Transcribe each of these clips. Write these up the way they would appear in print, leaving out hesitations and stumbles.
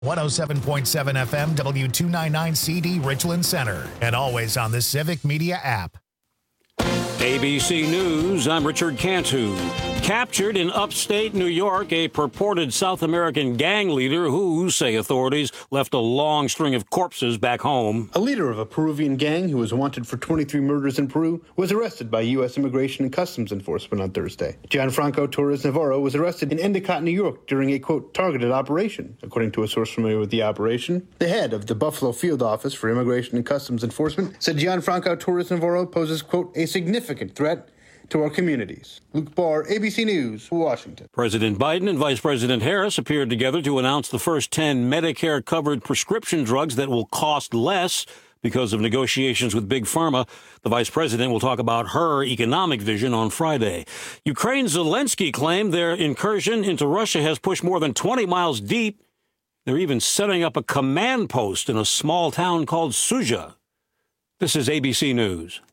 107.7 FM, W299CD Richland Center, and always on the Civic Media app. ABC News, I'm Richard Cantu. Captured in upstate New York, a purported South American gang leader who, say authorities, left a long string of corpses back home. A leader of a Peruvian gang who was wanted for 23 murders in Peru was arrested by U.S. Immigration and Customs Enforcement on Thursday. Gianfranco Torres Navarro was arrested in Endicott, New York during a, quote, targeted operation. According to a source familiar with the operation, the head of the Buffalo Field Office for Immigration and Customs Enforcement said Gianfranco Torres Navarro poses, quote, a significant threat to our communities. Luke Barr, ABC News, Washington. President Biden and Vice President Harris appeared together to announce the first 10 Medicare-covered prescription drugs that will cost less because of negotiations with Big Pharma. The vice president will talk about her economic vision on Friday. Ukraine's Zelensky claimed their incursion into Russia has pushed more than 20 miles deep. They're even setting up a command post in a small town called Sudzha. This is ABC News.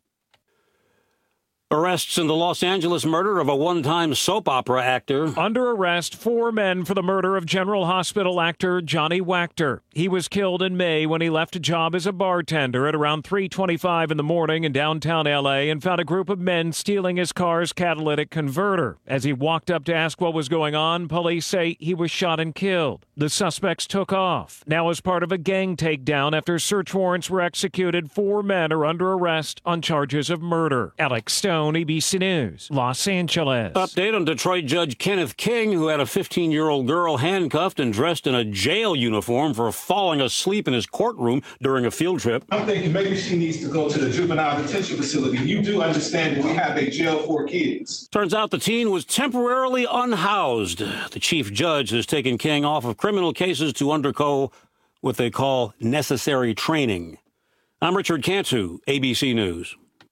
Arrests in the Los Angeles murder of a one-time soap opera actor. Under arrest, 4 men for the murder of General Hospital actor Johnny Wachter. He was killed in May when he left a job as a bartender at around 3:25 in the morning in downtown L.A. and found a group of men stealing his car's catalytic converter. As he walked up to ask what was going on, police say he was shot and killed. The suspects took off. Now, as part of a gang takedown after search warrants were executed, 4 men are under arrest on charges of murder. Alex Stone, ABC News, Los Angeles. Update on Detroit Judge Kenneth King, who had a 15-year-old girl handcuffed and dressed in a jail uniform for falling asleep in his courtroom during a field trip. I'm thinking maybe she needs to go to the juvenile detention facility. You do understand that we have a jail for kids. Turns out the teen was temporarily unhoused. The chief judge has taken King off of criminal cases to undergo what they call necessary training. I'm Richard Cantu, ABC News.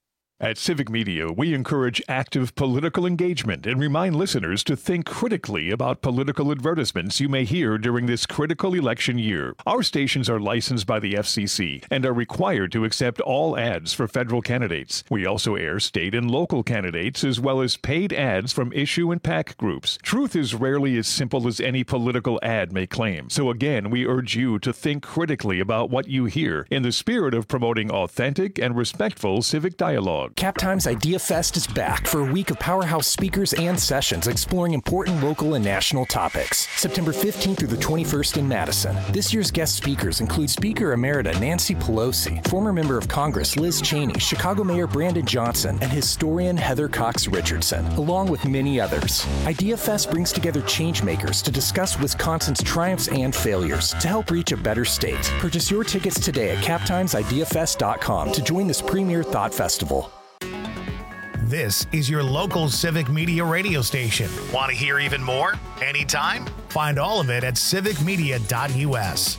At Civic Media, we encourage active political engagement and remind listeners to think critically about political advertisements you may hear during this critical election year. Our stations are licensed by the FCC and are required to accept all ads for federal candidates. We also air state and local candidates as well as paid ads from issue and PAC groups. Truth is rarely as simple as any political ad may claim. So again, we urge you to think critically about what you hear in the spirit of promoting authentic and respectful civic dialogue. CapTime's Idea Fest is back for a week of powerhouse speakers and sessions exploring important local and national topics. September 15th through the 21st in Madison. This year's guest speakers include Speaker Emerita Nancy Pelosi, former member of Congress Liz Cheney, Chicago Mayor Brandon Johnson, and historian Heather Cox Richardson, along with many others. Idea Fest brings together changemakers to discuss Wisconsin's triumphs and failures to help reach a better state. Purchase your tickets today at captimesideafest.com to join this premier thought festival. This is your local Civic Media radio station. Want to hear even more? Anytime? Find all of it at civicmedia.us.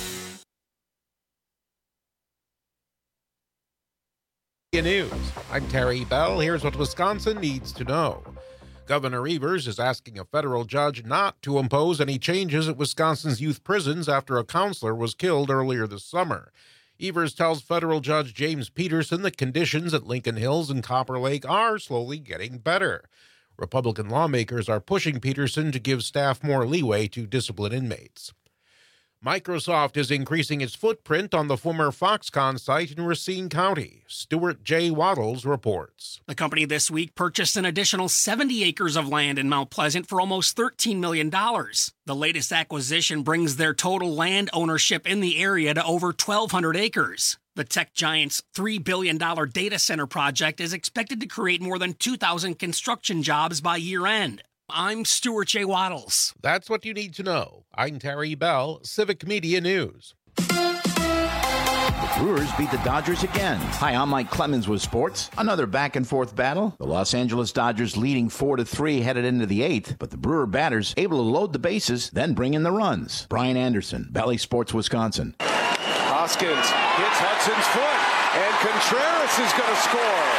News. I'm Terry Bell. Here's what Wisconsin needs to know. Governor Evers is asking a federal judge not to impose any changes at Wisconsin's youth prisons after a counselor was killed earlier this summer. Evers tells federal judge James Peterson that conditions at Lincoln Hills and Copper Lake are slowly getting better. Republican lawmakers are pushing Peterson to give staff more leeway to discipline inmates. Microsoft is increasing its footprint on the former Foxconn site in Racine County. Stuart J. Waddles reports. The company this week purchased an additional 70 acres of land in Mount Pleasant for almost $13 million. The latest acquisition brings their total land ownership in the area to over 1,200 acres. The tech giant's $3 billion data center project is expected to create more than 2,000 construction jobs by year-end. I'm Stuart J. Waddles. That's what you need to know. I'm Terry Bell, Civic Media News. The Brewers beat the Dodgers again. Hi, I'm Mike Clemens with sports. Another back-and-forth battle. The Los Angeles Dodgers leading 4-3 headed into the 8th, but the Brewer batters able to load the bases, then bring in the runs. Brian Anderson, Bally Sports, Wisconsin. Hoskins hits Hudson's foot, and Contreras is going to score.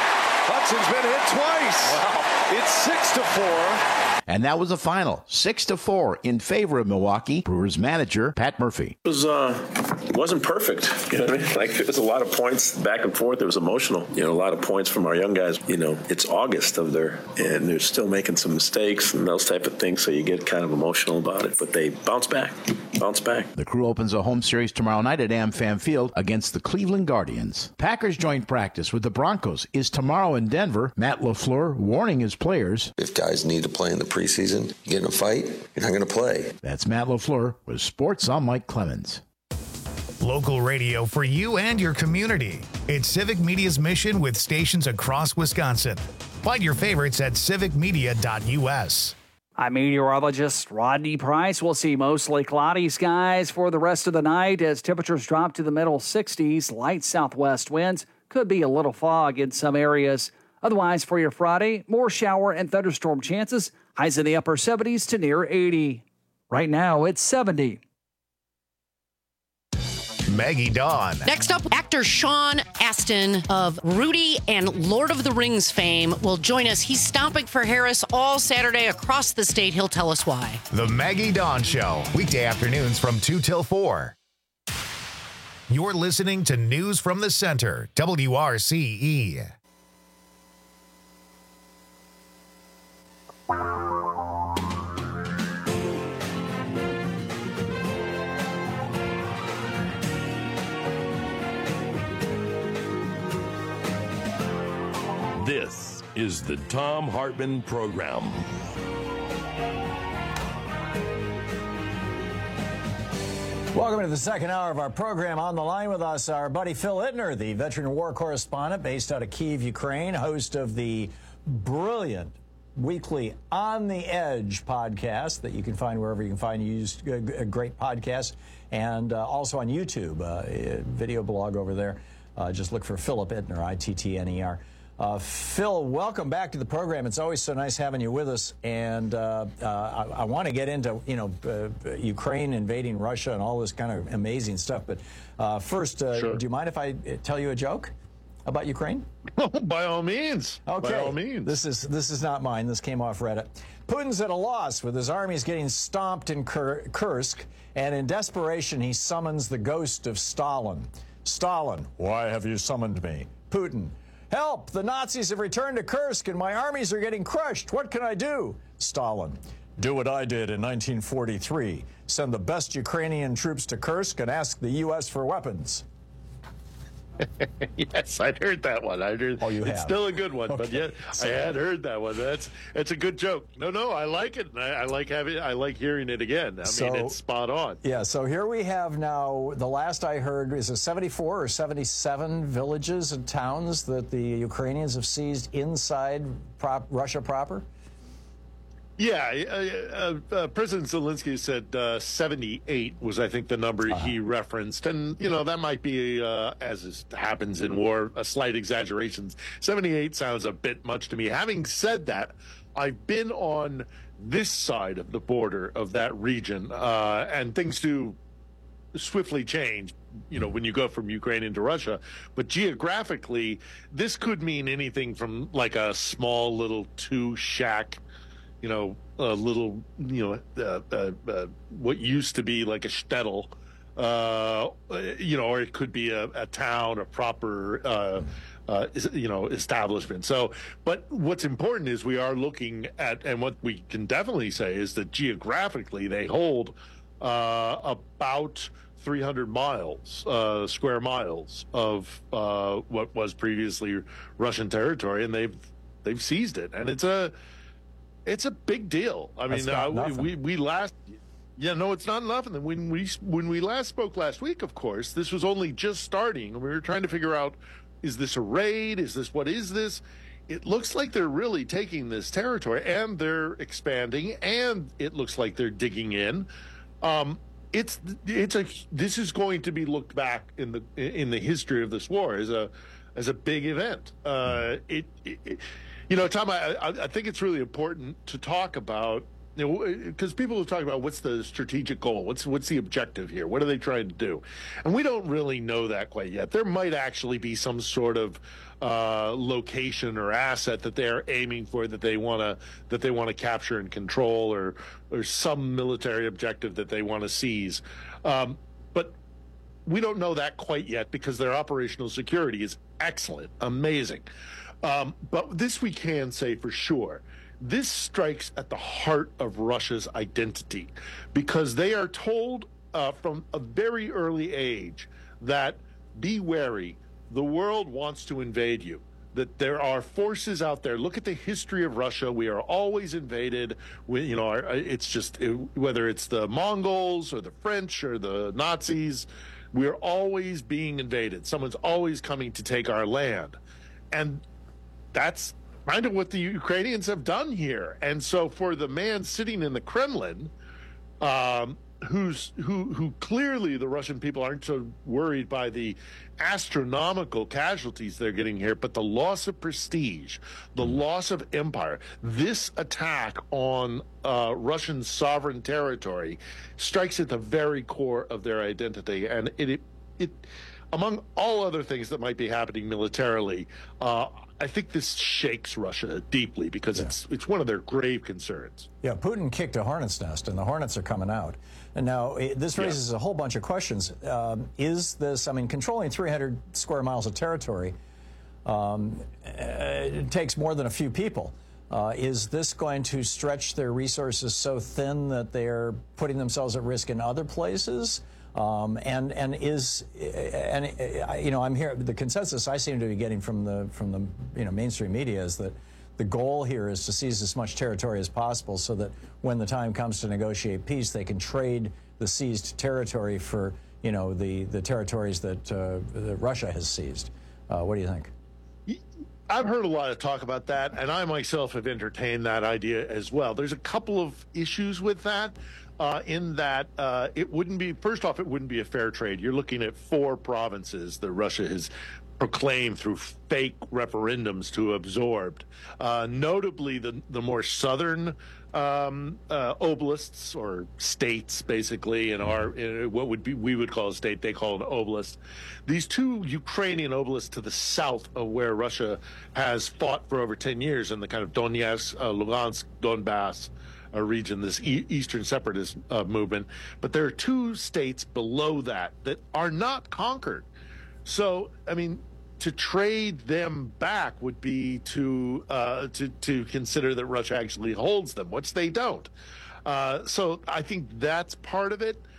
Hudson's been hit twice. Wow. It's 6-4. And that was the final, 6-4 in favor of Milwaukee. Brewers manager Pat Murphy. It wasn't perfect. You know what I mean? Like, there was a lot of points back and forth. It was emotional. You know, a lot of points from our young guys. You know, it's August and they're still making some mistakes and those type of things. So you get kind of emotional about it. But they bounce back. The Crew opens a home series tomorrow night at AmFam Field against the Cleveland Guardians. Packers joint practice with the Broncos is tomorrow in Denver. Matt LaFleur warning his players. If guys need to play in the preseason, you get in a fight, you're not going to play. That's Matt LaFleur with Sports. I'm Mike Clemens. Local radio for you and your community. It's Civic Media's mission with stations across Wisconsin. Find your favorites at civicmedia.us. I'm meteorologist Rodney Price. We'll see mostly cloudy skies for the rest of the night as temperatures drop to the middle 60s. Light southwest winds. Could be a little fog in some areas. Otherwise, for your Friday, more shower and thunderstorm chances. Highs in the upper 70s to near 80. Right now, it's 70. Maggie Dawn. Next up, actor Sean Astin of Rudy and Lord of the Rings fame will join us. He's stopping for Harris all Saturday across the state. He'll tell us why. The Maggie Dawn Show, weekday afternoons from 2 till 4. You're listening to News from the Center, WRCE. This is the Thom Hartmann Program. Welcome to the second hour of our program. On the line with us, our buddy Phil Ittner, the veteran war correspondent based out of Kyiv, Ukraine, host of the brilliant weekly On the Edge podcast that you can find wherever you can find a great podcast, and also on YouTube, a video blog over there. Just look for Philip Ittner, Ittner. Phil, welcome back to the program. It's always so nice having you with us, and I want to get into Ukraine invading Russia and all this kind of amazing stuff. But first, sure. Do you mind if I tell you a joke about Ukraine? By all means. Okay. By all means. This is not mine. This came off Reddit. Putin's at a loss with his armies getting stomped in Kursk, and in desperation he summons the ghost of Stalin. Stalin, why have you summoned me? Putin, help! The Nazis have returned to Kursk and my armies are getting crushed. What can I do? Stalin, do what I did in 1943. Send the best Ukrainian troops to Kursk and ask the U.S. for weapons. Yes, I'd heard that one. It's still a good one, but yeah, I had heard that one. It's a good joke. No, I like it. I like hearing it again. I mean, it's spot on. Yeah. So here we have now. The last I heard is 74 or 77 villages and towns that the Ukrainians have seized inside Russia proper. Yeah, President Zelensky said 78 was, I think, the number he referenced. And, that might be, as happens in war, a slight exaggeration. 78 sounds a bit much to me. Having said that, I've been on this side of the border of that region, and things do swiftly change, when you go from Ukraine into Russia. But geographically, this could mean anything from like a small little two-shack, a little, what used to be like a shtetl, or it could be a town, a proper, establishment. So, but what's important is we are looking at, and what we can definitely say is that geographically they hold about 300 miles, square miles of what was previously Russian territory, and they've seized it, and it's a big deal. I mean, it's not nothing. And when we last spoke last week, of course, this was only just starting, and we were trying to figure out, is this a raid? What is this? It looks like they're really taking this territory, and they're expanding, and it looks like they're digging in. This is going to be looked back in the history of this war as a big event. Tom, I think it's really important to talk about, because people are talking about what's the strategic goal, what's the objective here, what are they trying to do, and we don't really know that quite yet. There might actually be some sort of location or asset that they're aiming for, that they want to capture and control, or some military objective that they want to seize. But we don't know that quite yet because their operational security is excellent, amazing. But this we can say for sure. This strikes at the heart of Russia's identity, because they are told from a very early age that be wary, the world wants to invade you, that there are forces out there. Look at the history of Russia. We are always invaded. It's just, whether it's the Mongols or the French or the Nazis, we're always being invaded. Someone's always coming to take our land. And that's kind of what the Ukrainians have done here. And so for the man sitting in the Kremlin, who clearly the Russian people aren't so worried by the astronomical casualties they're getting here, but the loss of prestige, the loss of empire, this attack on Russian sovereign territory strikes at the very core of their identity. And it among all other things that might be happening militarily, I think this shakes Russia deeply, because it's one of their grave concerns. Yeah, Putin kicked a hornet's nest, and the hornets are coming out. And now this raises a whole bunch of questions. Is this, controlling 300 square miles of territory, it takes more than a few people. Is this going to stretch their resources so thin that they're putting themselves at risk in other places? I'm here. The consensus I seem to be getting from the mainstream media is that the goal here is to seize as much territory as possible, so that when the time comes to negotiate peace, they can trade the seized territory for the territories that Russia has seized. What do you think? I've heard a lot of talk about that, and I myself have entertained that idea as well. There's a couple of issues with that. In that it wouldn't be a fair trade. You're looking at 4 provinces that Russia has proclaimed through fake referendums to absorb. Notably, the more southern oblasts, or states, basically, in what we would call a state, they call an oblast. These 2 Ukrainian oblasts to the south of where Russia has fought for over 10 years, in the kind of Donetsk, Lugansk, Donbass region, this Eastern separatist movement. But there are 2 states below that are not conquered. So, to trade them back would be to consider that Russia actually holds them, which they don't. So I think that's part of it.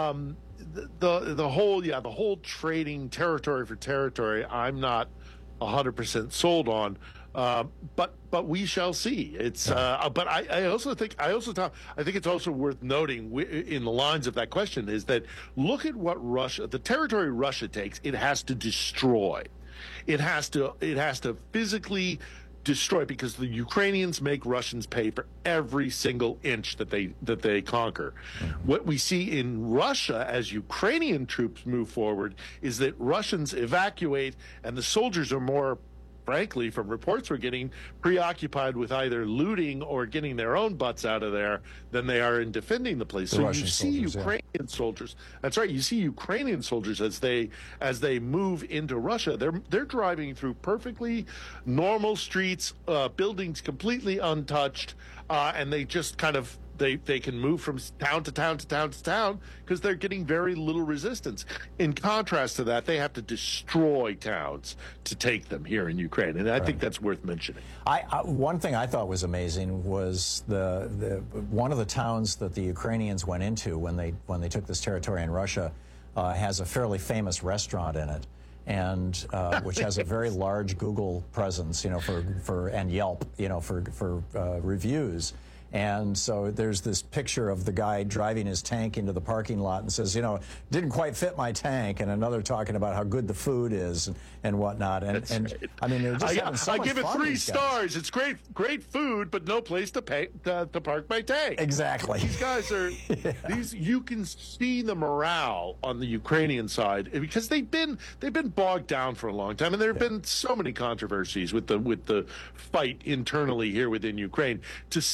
The whole trading territory for territory, I'm not 100% sold on. But we shall see. It's but I also think it's also worth noting in the lines of that question is that look at what the territory Russia takes, it has to destroy. It has to physically destroy, because the Ukrainians make Russians pay for every single inch that they conquer. What we see in Russia as Ukrainian troops move forward is that Russians evacuate, and the soldiers are more, frankly, from reports we're getting, preoccupied with either looting or getting their own butts out of there than they are in defending the place. So you see Ukrainian soldiers. That's right. You see Ukrainian soldiers as they move into Russia. They're driving through perfectly normal streets, buildings completely untouched, and they just kind of they can move from town to town to town to town because they're getting very little resistance. In contrast to that, they have to destroy towns to take them here in Ukraine, and I think that's worth mentioning. One thing I thought was amazing was the one of the towns that the Ukrainians went into when they took this territory in Russia has a fairly famous restaurant in it, and which has a very large Google presence, and Yelp, for reviews. And so there's this picture of the guy driving his tank into the parking lot and says, didn't quite fit my tank, and another talking about how good the food is and whatnot. And they're just having so much fun. I give it 3 stars. It's great food, but no place to park my tank. Exactly. These guys are you can see the morale on the Ukrainian side, because they've been bogged down for a long time, and there have been so many controversies with the fight internally here within Ukraine. To see them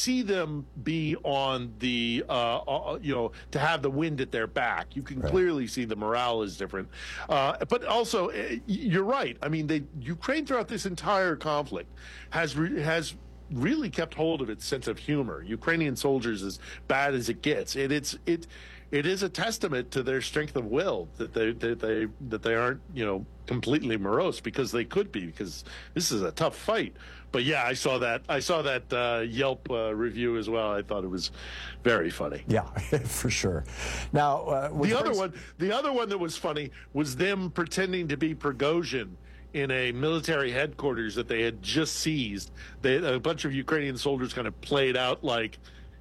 them be on the, to have the wind at their back. You can clearly see the morale is different. But also, you're right. I mean, Ukraine throughout this entire conflict has really kept hold of its sense of humor. Ukrainian soldiers, as bad as it gets, it is a testament to their strength of will that they aren't, completely morose, because they could be, because this is a tough fight. But yeah, I saw that Yelp review as well. I thought it was very funny. Yeah, for sure. Now, the other one that was funny was them pretending to be Prigozhin in a military headquarters that they had just seized. A bunch of Ukrainian soldiers kind of played out like,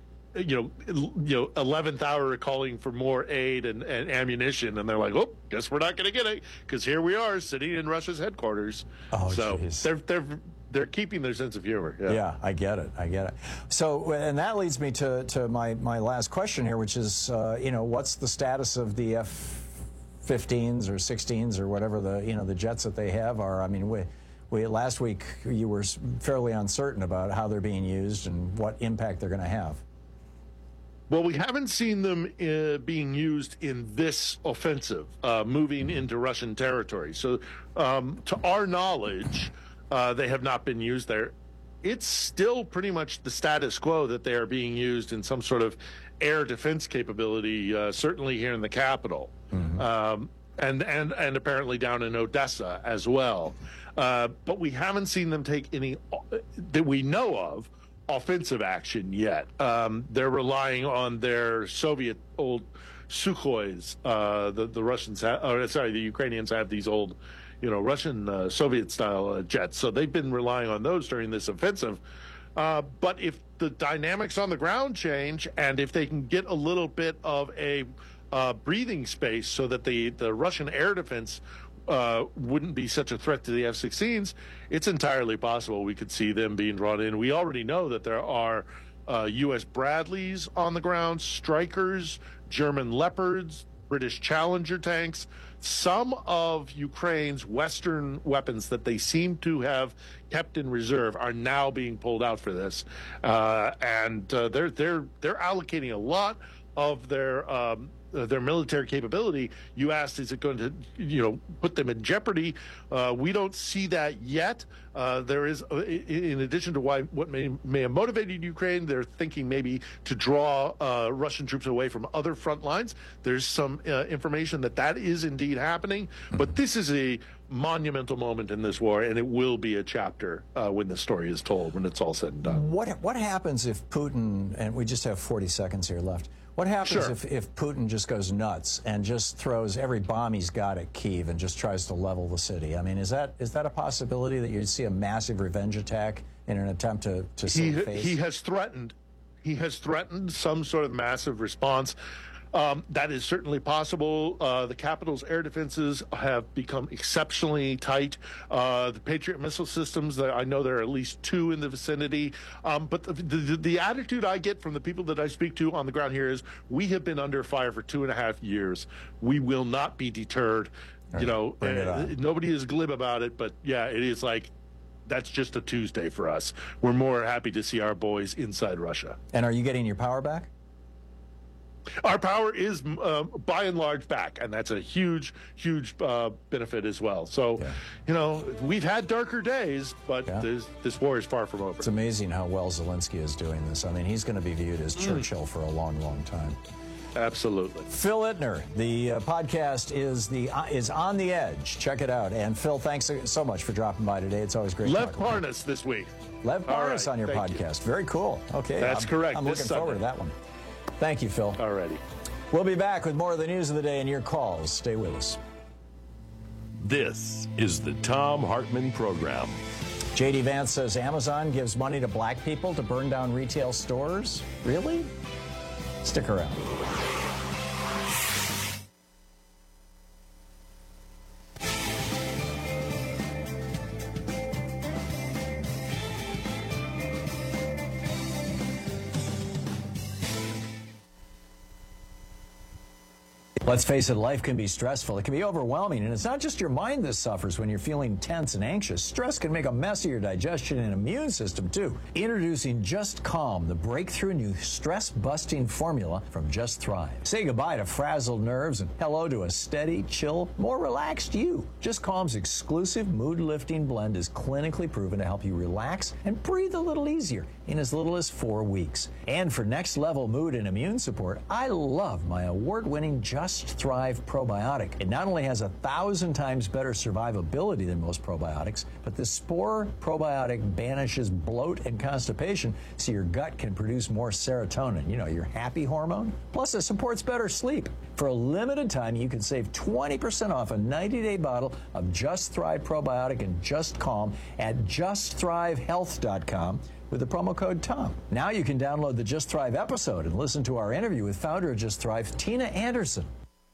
11th hour calling for more aid and ammunition, and they're like, oh, guess we're not going to get it, because here we are sitting in Russia's headquarters. Oh, so geez. they're keeping their sense of humor. Yeah, I get it. So, and that leads me to my last question here, which is, what's the status of the F-15s or 16s or whatever the jets that they have are? I mean, we last week you were fairly uncertain about how they're being used and what impact they're going to have. Well, we haven't seen them being used in this offensive, moving into Russian territory. So, to our knowledge, they have not been used there. It's still pretty much the status quo that they are being used in some sort of air defense capability, certainly here in the capital, and apparently down in Odessa as well. But we haven't seen them take any that we know of offensive action yet. They're relying on their Soviet old Sukhois. The Russians the Ukrainians have these old, Russian Soviet style jets. So they've been relying on those during this offensive. But if the dynamics on the ground change, and if they can get a little bit of a breathing space so that the Russian air defense wouldn't be such a threat to the F-16s, it's entirely possible we could see them being drawn in. We already know that there are U.S. Bradleys on the ground, Strykers, German Leopards, British Challenger tanks. Some of Ukraine's Western weapons that they seem to have kept in reserve are now being pulled out for this, and they're allocating a lot of their military capability. You asked, is it going to, put them in jeopardy? We don't see that yet. There is, in addition to what may have motivated Ukraine, they're thinking maybe to draw Russian troops away from other front lines. There's some information that is indeed happening. But this is a monumental moment in this war, and it will be a chapter when the story is told, when it's all said and done. What happens if Putin, and we just have 40 seconds here left, what happens if Putin just goes nuts and just throws every bomb he's got at Kyiv and just tries to level the city? I mean, is that a possibility that you'd see a massive revenge attack in an attempt to save face? He has threatened some sort of massive response. That is certainly possible. The capital's air defenses have become exceptionally tight. The Patriot missile systems, I know there are at least 2 in the vicinity. But the attitude I get from the people that I speak to on the ground here is, we have been under fire for 2.5 years. We will not be deterred. Nobody is glib about it, but yeah, it is like, that's just a Tuesday for us. We're more happy to see our boys inside Russia. And are you getting your power back? Our power is, by and large, back, and that's a huge, huge benefit as well. So, we've had darker days, but this war is far from over. It's amazing how well Zelensky is doing this. I mean, he's going to be viewed as Churchill for a long, long time. Absolutely. Phil Ittner, the podcast is On the Edge. Check it out. And Phil, thanks so much for dropping by today. It's always great. Lev Parnas this week. Lev Parnas on your podcast. Very cool. Okay, that's correct. I'm looking forward to that one. Thank you, Phil. Alrighty. We'll be back with more of the news of the day and your calls. Stay with us. This is the Thom Hartmann Program. J.D. Vance says Amazon gives money to black people to burn down retail stores. Really? Stick around. Let's face it, life can be stressful. It can be overwhelming, and it's not just your mind that suffers when you're feeling tense and anxious. Stress can make a mess of your digestion and immune system, too. Introducing Just Calm, the breakthrough new stress-busting formula from Just Thrive. Say goodbye to frazzled nerves and hello to a steady, chill, more relaxed you. Just Calm's exclusive mood-lifting blend is clinically proven to help you relax and breathe a little easier in as little as 4 weeks. And for next-level mood and immune support, I love my award-winning Just Thrive probiotic. It not only has 1,000 times better survivability than most probiotics, but the Spore probiotic banishes bloat and constipation so your gut can produce more serotonin, you know, your happy hormone. Plus, it supports better sleep. For a limited time, you can save 20% off a 90-day bottle of Just Thrive probiotic and Just Calm at justthrivehealth.com with the promo code TOM. Now you can download the Just Thrive episode and listen to our interview with founder of Just Thrive, Tina Anderson.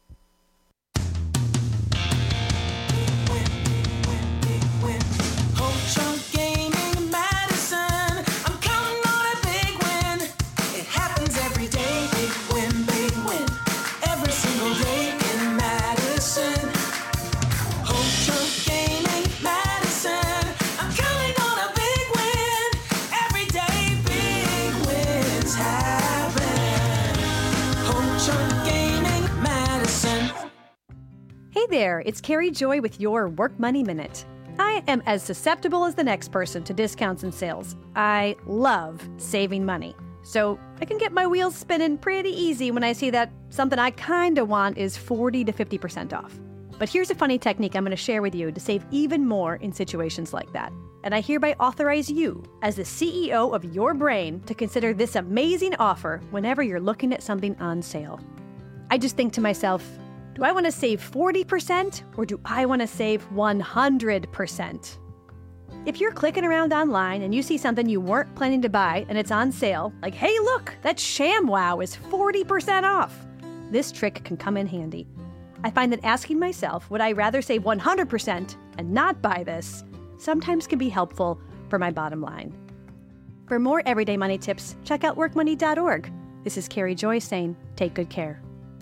Hey there, it's Carrie Joy with your Work Money Minute. I am as susceptible as the next person to discounts and sales. I love saving money. So I can get my wheels spinning pretty easy when I see that something I kinda want is 40 to 50% off. But here's a funny technique I'm going to share with you to save even more in situations like that. And I hereby authorize you, as the CEO of your brain, to consider this amazing offer whenever you're looking at something on sale. I just think to myself, do I want to save 40% or do I want to save 100%? If you're clicking around online and you see something you weren't planning to buy and it's on sale, like, hey, look, that ShamWow is 40% off. This trick can come in handy. I find that asking myself, would I rather save 100% and not buy this, sometimes can be helpful for my bottom line. For more everyday money tips, check out workmoney.org. This is Carrie Joy saying, take good care.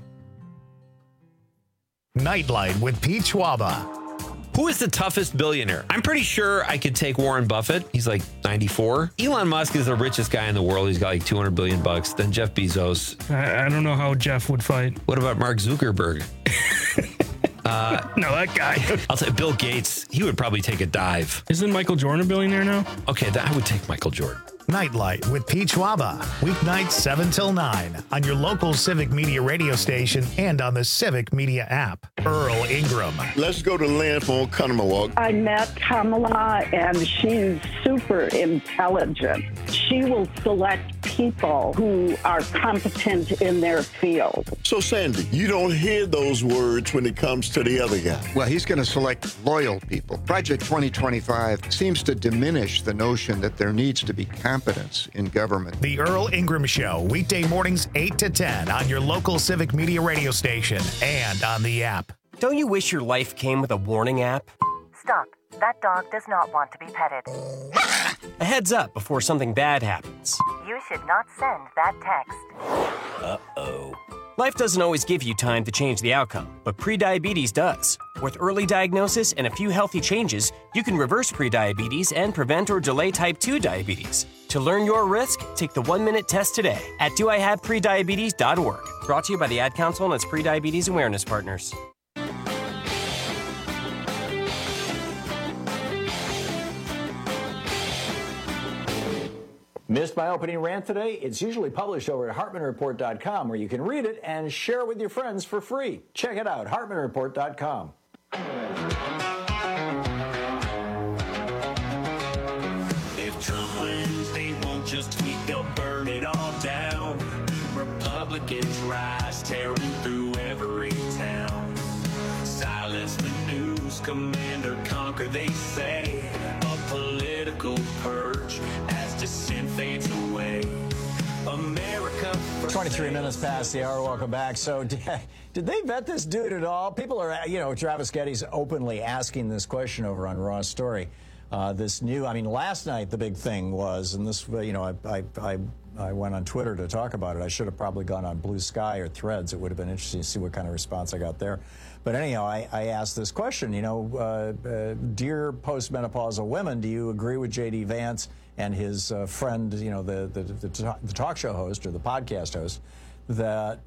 Nightlight with Pete Schwaba. Who is the toughest billionaire? I'm pretty sure I could take Warren Buffett. He's like 94. Elon Musk is the richest guy in the world. He's got like $200 billion. Then Jeff Bezos. I don't know how Jeff would fight. What about Mark Zuckerberg? No, that guy. I'll say Bill Gates. He would probably take a dive. Isn't Michael Jordan a billionaire now? Okay, I would take Michael Jordan. Nightlight with Pete Schwaba. Weeknights 7 till 9 on your local Civic Media radio station and on the Civic Media app. Earl Ingram. Let's go to Lynn from Oconomowoc. I met Kamala, and she's super intelligent. She will select people who are competent in their field. So, Sandy, you don't hear those words when it comes to the other guy. Well, he's going to select loyal people. Project 2025 seems to diminish the notion that there needs to be competence in government. The Earl Ingram Show, weekday mornings 8 to 10 on your local Civic Media radio station and on the app. Don't you wish your life came with a warning app? Stop. That dog does not want to be petted. A heads up before something bad happens. You should not send that text. Uh-oh. Life doesn't always give you time to change the outcome, but prediabetes does. With early diagnosis and a few healthy changes, you can reverse prediabetes and prevent or delay type 2 diabetes. To learn your risk, take the 1-minute test today at doihaveprediabetes.org. Brought to you by the Ad Council and its prediabetes awareness partners. Missed my opening rant today? It's usually published over at HartmanReport.com, where you can read it and share it with your friends for free. Check it out, HartmanReport.com. If Trump wins, they won't just tweet, they'll burn it all down. Republicans rise, tearing through every town. Silence the news, command or conquer, they say. A political purge as dissent fades away. America. 23 minutes past the hour. Welcome back. So, did they vet this dude at all? People are, Travis Getty's openly asking this question over on Raw's Story. Last night the big thing was, and this, I I went on Twitter to talk about it. I should have probably gone on Blue Sky or Threads. It would have been interesting to see what kind of response I got there. But anyhow, I asked this question, dear postmenopausal women, do you agree with J.D. Vance and his friend, the talk show host or the podcast host, that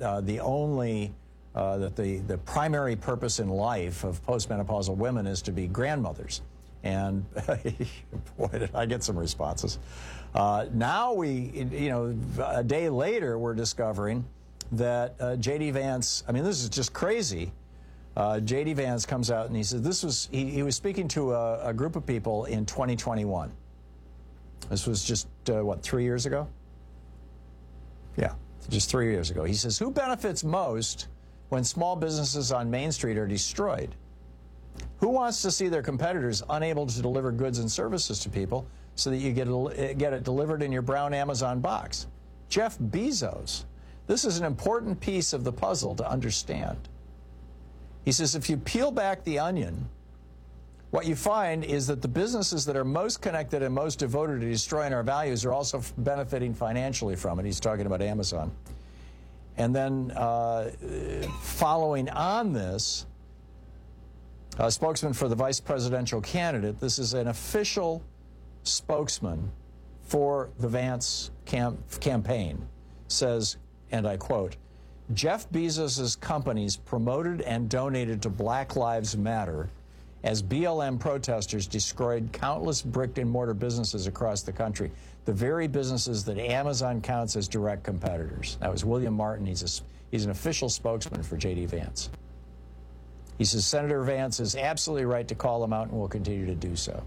the primary purpose in life of postmenopausal women is to be grandmothers? And boy, did I get some responses. Now a day later, we're discovering that J.D. Vance, this is just crazy. J.D. Vance comes out and he says he was speaking to a group of people in 2021. This was just, 3 years ago? Yeah, just 3 years ago. He says, who benefits most when small businesses on Main Street are destroyed? Who wants to see their competitors unable to deliver goods and services to people so that you get it delivered in your brown Amazon box? Jeff Bezos. This is an important piece of the puzzle to understand. He says, if you peel back the onion, what you find is that the businesses that are most connected and most devoted to destroying our values are also benefiting financially from it. He's talking about Amazon. And then following on this, a spokesman for the vice presidential candidate, this is an official spokesman for the Vance campaign, says, and I quote, Jeff Bezos' companies promoted and donated to Black Lives Matter as BLM protesters destroyed countless brick-and-mortar businesses across the country, the very businesses that Amazon counts as direct competitors. That was William Martin. He's an official spokesman for J.D. Vance. He says Senator Vance is absolutely right to call them out and will continue to do so.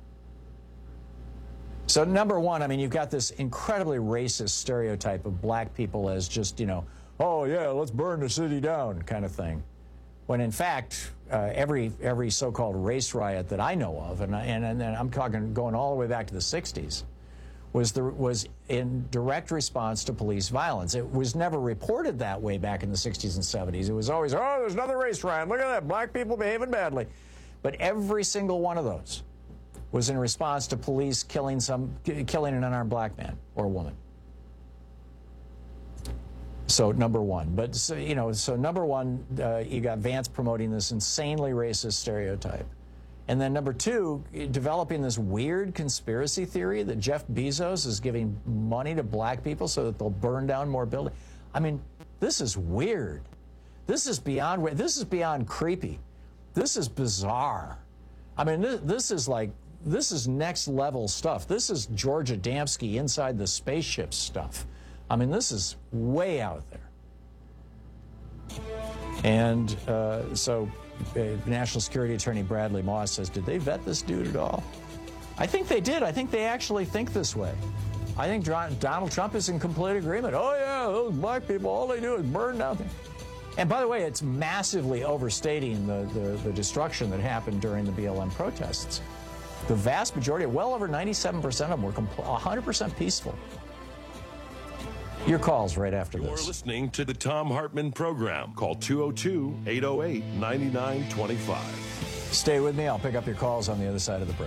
So number one, you've got this incredibly racist stereotype of black people as just, oh yeah, let's burn the city down kind of thing. When in fact, every so-called race riot that I know of, and I'm talking going all the way back to the 60s, was in direct response to police violence. It was never reported that way back in the 60s and 70s. It was always, oh, there's another race riot. Look at that, black people behaving badly. But every single one of those was in response to police killing an unarmed black man or woman. So number one, number one, you got Vance promoting this insanely racist stereotype. And then number two, developing this weird conspiracy theory that Jeff Bezos is giving money to black people so that they'll burn down more buildings. This is weird. This is beyond creepy. This is bizarre. This is next level stuff. This is George Adamski inside the spaceship stuff. This is way out there. And National Security Attorney Bradley Moss says, did they vet this dude at all? I think they did. I think they actually think this way. I think Donald Trump is in complete agreement. Oh, yeah, those black people, all they do is burn down things. And by the way, it's massively overstating the destruction that happened during the BLM protests. The vast majority, well over 97% of them, were 100% peaceful. Your calls right after this. You're listening to the Thom Hartmann Program. Call 202-808-9925. Stay with me. I'll pick up your calls on the other side of the break.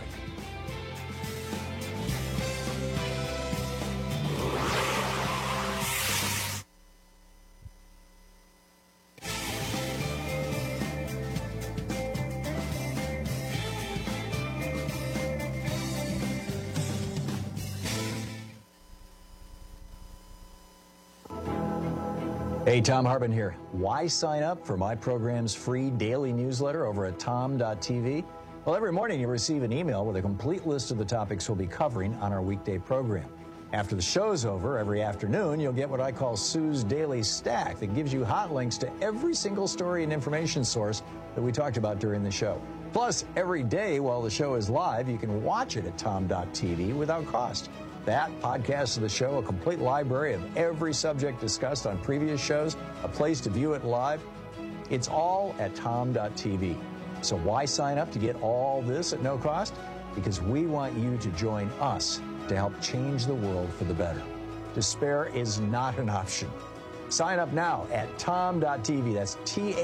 Hey, Thom Hartmann here. Why sign up for my program's free daily newsletter over at tom.tv? Well, every morning you receive an email with a complete list of the topics we'll be covering on our weekday program. After the show's over, every afternoon, you'll get what I call Sue's Daily Stack that gives you hot links to every single story and information source that we talked about during the show. Plus, every day while the show is live, you can watch it at tom.tv without cost. That, podcast of the show, a complete library of every subject discussed on previous shows, a place to view it live. It's all at tom.tv. So why sign up to get all this at no cost? Because we want you to join us to help change the world for the better. Despair is not an option. Sign up now at tom.tv. That's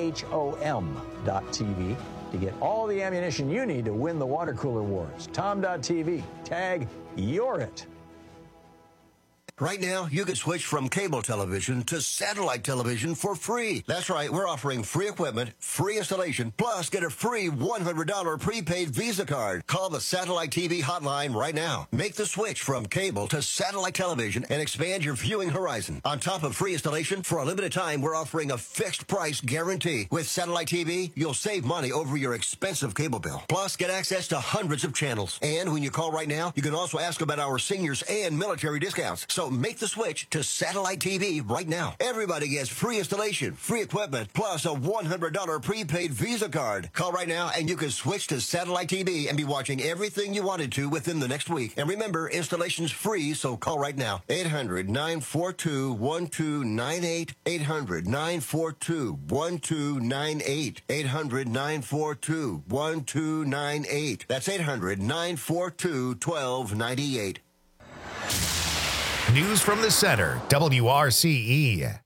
THOM.tv to get all the ammunition you need to win the water cooler wars. Tom.tv. Tag, you're it. Right now, you can switch from cable television to satellite television for free. That's right, we're offering free equipment, free installation, plus get a free $100 prepaid Visa card. Call the Satellite TV hotline right now. Make the switch from cable to satellite television and expand your viewing horizon. On top of free installation, for a limited time, we're offering a fixed price guarantee. With Satellite TV, you'll save money over your expensive cable bill. Plus, get access to hundreds of channels. And when you call right now, you can also ask about our seniors and military discounts. So make the switch to Satellite TV right now. Everybody gets free installation, free equipment, plus a $100 prepaid Visa card. Call right now and you can switch to Satellite TV and be watching everything you wanted to within the next week. And remember, installation's free, so call right now. 800-942-1298. 800-942-1298. 800-942-1298. That's 800-942-1298. News from the center, WRCE.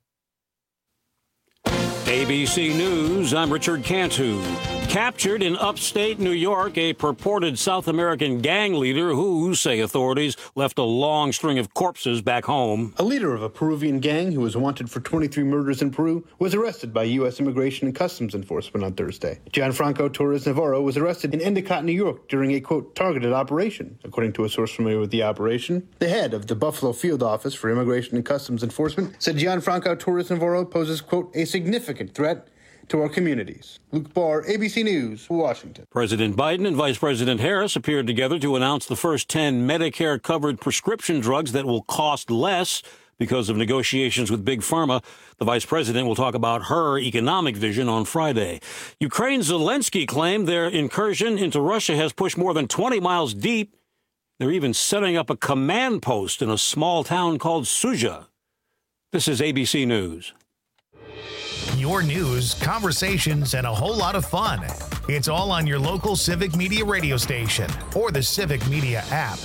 ABC News, I'm Richard Cantu. Captured in upstate New York, a purported South American gang leader who, say authorities, left a long string of corpses back home. A leader of a Peruvian gang who was wanted for 23 murders in Peru was arrested by U.S. Immigration and Customs Enforcement on Thursday. Gianfranco Torres Navarro was arrested in Endicott, New York during a, quote, targeted operation. According to a source familiar with the operation, the head of the Buffalo Field Office for Immigration and Customs Enforcement said Gianfranco Torres Navarro poses, quote, a significant threat to our communities. Luke Barr, ABC News, Washington. President Biden and Vice President Harris appeared together to announce the first 10 Medicare-covered prescription drugs that will cost less because of negotiations with Big Pharma. The vice president will talk about her economic vision on Friday. Ukraine's Zelensky claimed their incursion into Russia has pushed more than 20 miles deep. They're even setting up a command post in a small town called Sudzha. This is ABC News. Your news, conversations, and a whole lot of fun. It's all on your local Civic Media radio station or the Civic Media app.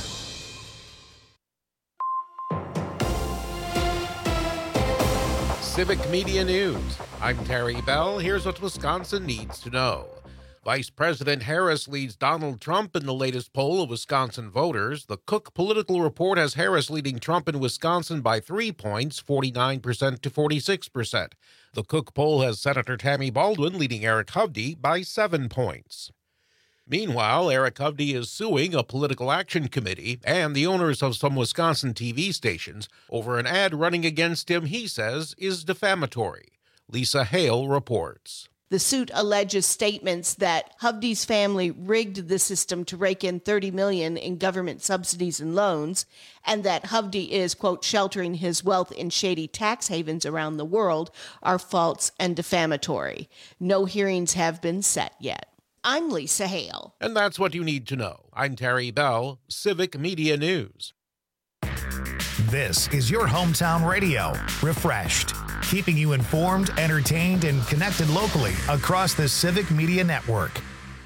Civic Media News. I'm Terry Bell. Here's what Wisconsin needs to know. Vice President Harris leads Donald Trump in the latest poll of Wisconsin voters. The Cook Political Report has Harris leading Trump in Wisconsin by 3 points, 49% to 46%. The Cook poll has Senator Tammy Baldwin leading Eric Hovde by 7 points. Meanwhile, Eric Hovde is suing a political action committee and the owners of some Wisconsin TV stations over an ad running against him he says is defamatory. Lisa Hale reports. The suit alleges statements that Hovde's family rigged the system to rake in $30 million in government subsidies and loans, and that Hovde is, quote, sheltering his wealth in shady tax havens around the world are false and defamatory. No hearings have been set yet. I'm Lisa Hale. And that's what you need to know. I'm Terry Bell, Civic Media News. This is your hometown radio, refreshed, keeping you informed, entertained, and connected locally across the Civic Media Network.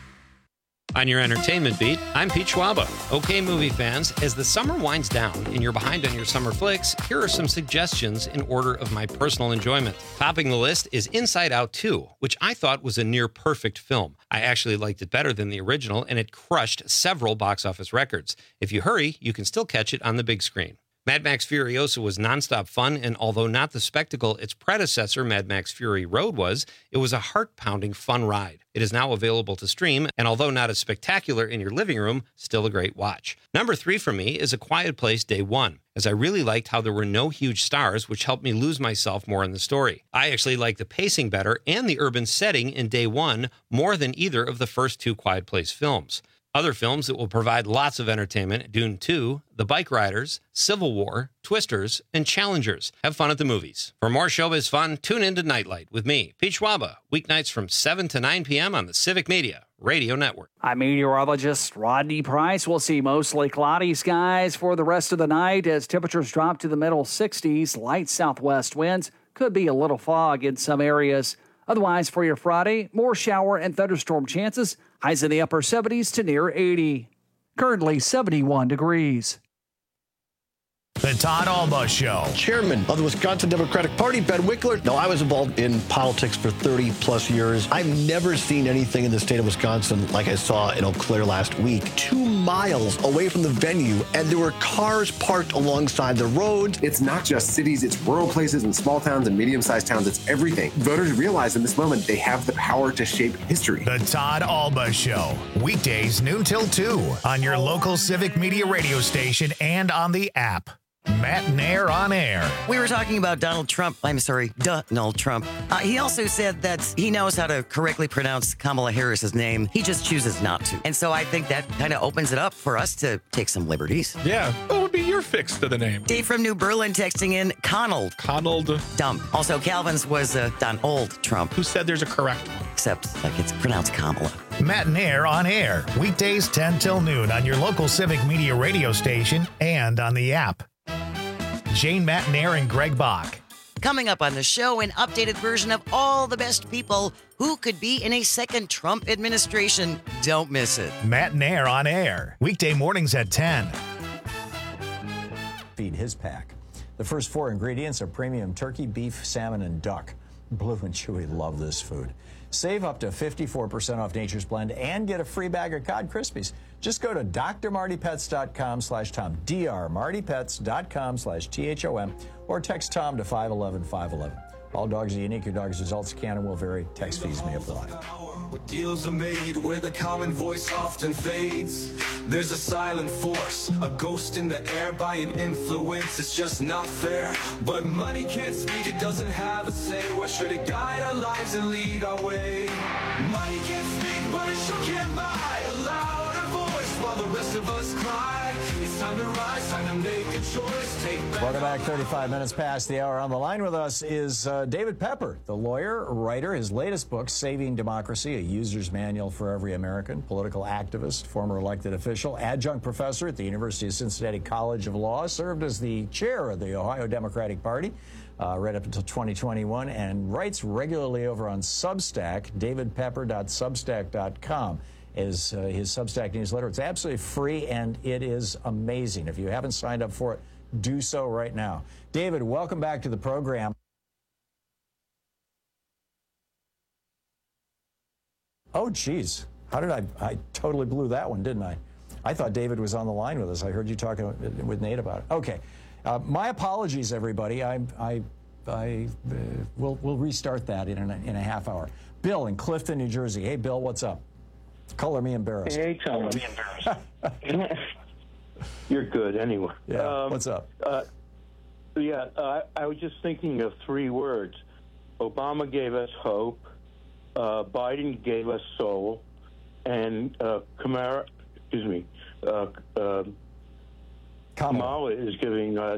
On your entertainment beat, I'm Pete Schwaba. Okay, movie fans, as the summer winds down and you're behind on your summer flicks, here are some suggestions in order of my personal enjoyment. Topping the list is Inside Out 2, which I thought was a near-perfect film. I actually liked it better than the original, and it crushed several box office records. If you hurry, you can still catch it on the big screen. Mad Max Furiosa was nonstop fun, and although not the spectacle its predecessor, Mad Max Fury Road, was, it was a heart-pounding fun ride. It is now available to stream, and although not as spectacular in your living room, still a great watch. Number 3 for me is A Quiet Place Day 1, as I really liked how there were no huge stars, which helped me lose myself more in the story. I actually like the pacing better and the urban setting in Day 1 more than either of the first 2 Quiet Place films. Other films that will provide lots of entertainment: Dune 2, The Bike Riders, Civil War, Twisters, and Challengers. Have fun at the movies. For more showbiz fun, tune in to Nightlight with me, Pete Schwaba, weeknights from 7 to 9 p.m. on the Civic Media Radio Network. I'm meteorologist Rodney Price. We'll see mostly cloudy skies for the rest of the night as temperatures drop to the middle 60s. Light southwest winds. Could be a little fog in some areas. Otherwise, for your Friday, more shower and thunderstorm chances. Highs in the upper 70s to near 80. Currently 71 degrees. The Todd Alba Show. Chairman of the Wisconsin Democratic Party, Ben Wickler. Now, I was involved in politics for 30 plus years. I've never seen anything in the state of Wisconsin like I saw in Eau Claire last week. 2 miles away from the venue, and there were cars parked alongside the roads. It's not just cities, it's rural places and small towns and medium-sized towns. It's everything. Voters realize in this moment they have the power to shape history. The Todd Alba Show, weekdays noon till 2 on your local Civic Media radio station and on the app. Matt Nair on air. We were talking about Donald Trump. Donald Trump. He also said that he knows how to correctly pronounce Kamala Harris's name. He just chooses not to. And so I think that kind of opens it up for us to take some liberties. Yeah. What would be your fix to the name? Dave from New Berlin texting in Conald. Dumb. Also, Calvin's was Donald Trump. Who said there's a correct one? Except, like, it's pronounced Kamala. Matt Nair on air. Weekdays 10 till noon on your local Civic Media radio station and on the app. Jane, Matt Nair, and Greg Bach. Coming up on the show, an updated version of all the best people who could be in a second Trump administration. Don't miss it. Matt Nair on air. Weekday mornings at 10. Feed his pack. The first 4 ingredients are premium turkey, beef, salmon, and duck. Blue and Chewy love this food. Save up to 54% off Nature's Blend and get a free bag of Cod Krispies. Just go to drmartypets.com/Tom, drmartypets.com/THOM, or text Tom to 511-511. All dogs are unique. Your dog's results can and will vary. Text fees may apply. Where deals are made, where the common voice often fades. There's a silent force, a ghost in the air by an influence. It's just not fair. But money can't speak, it doesn't have a say. We're sure to guide our lives and lead our way. Money can't speak, but it sure can buy a louder voice while the rest of us cry. It's time to rise, time to make a choice. Take back. Welcome back. 35 minutes past the hour. On the line with us is David Pepper, the lawyer, writer. His latest book, Saving Democracy, a user's manual for every American, political activist, former elected official, adjunct professor at the University of Cincinnati College of Law, served as the chair of the Ohio Democratic Party right up until 2021, and writes regularly over on Substack, davidpepper.substack.com. is his Substack newsletter. It's absolutely free, and it is amazing. If you haven't signed up for it, do so right now. David, welcome back to the program. Oh, geez. How did I totally blew that one, didn't I? I thought David was on the line with us. I heard you talking with Nate about it. Okay. My apologies, everybody. We'll restart that in a half hour. Bill in Clifton, New Jersey. Hey, Bill, what's up? Color me embarrassed. Hey, Tom. You're good anyway. Yeah, what's up? I was just thinking of 3 words. Obama gave us hope. Biden gave us soul. And Kamala is giving us,